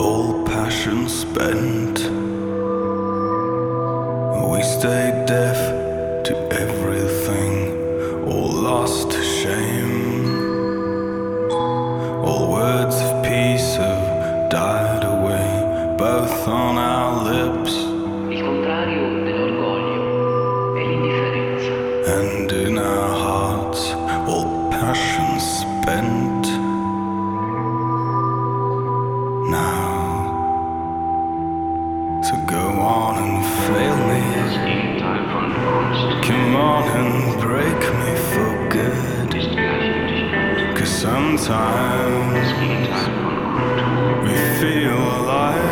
all passion spent. We stayed deaf to everything, all lost to shame. All words of peace have died away, both on our lips. Il contrario dell'orgoglio è l'indifferenza. And in our hearts, all passion spent. Now, so go on and fail me. Come on and break me for good. 'Cause sometimes we feel alive.